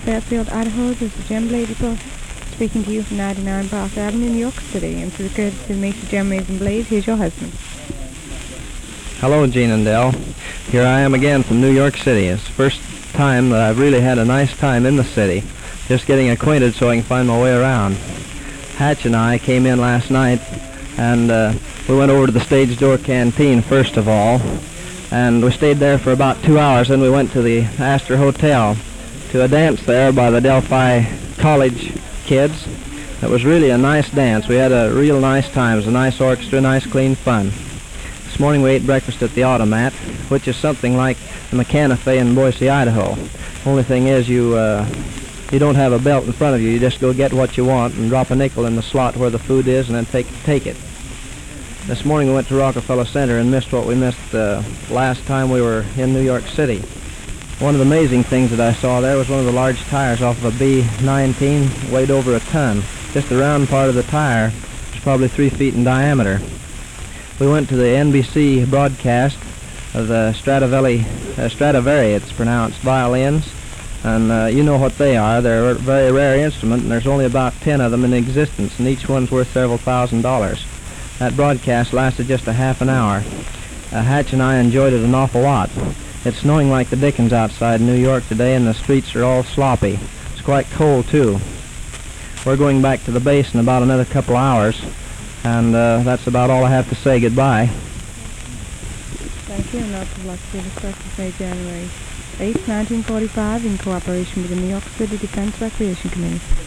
Fairfield, Idaho. This is Jem Bladybus speaking to you from 99 Park Avenue, New York City. And for the courtesy of Mr. Jem Mason Blaze, here's your husband. Hello, Gene and Dell. Here I am again from New York City. It's the first time that I've really had a nice time in the city, just getting acquainted so I can find my way around. Hatch and I came in last night, and we went over to the Stage Door Canteen first of all, and we stayed there for about 2 hours. Then we went to the Astor Hotel to a dance there by the Delphi College kids. It was really a nice dance. We had a real nice time. It was a nice orchestra, nice clean fun. This morning we ate breakfast at the Automat, which is something like the McCanafé in Boise, Idaho. Only thing is you don't have a belt in front of you. You just go get what you want and drop a nickel in the slot where the food is and then take it. This morning we went to Rockefeller Center and missed what we missed last time we were in New York City. One of the amazing things that I saw there was one of the large tires off of a B-19, weighed over a ton. Just the round part of the tire was probably 3 feet in diameter. We went to the NBC broadcast of the Stradivari, it's pronounced, violins, and you know what they are. They're a very rare instrument, and there's only about 10 of them in existence, and each one's worth several $1,000s. That broadcast lasted just a half an hour. Hatch and I enjoyed it an awful lot. It's snowing like the dickens outside New York today, and the streets are all sloppy. It's quite cold, too. We're going back to the base in about another couple hours, and that's about all I have to say. Goodbye. Thank you, and lots of luck to the request made January 8, 1945, in cooperation with the New York City Defense Recreation Committee.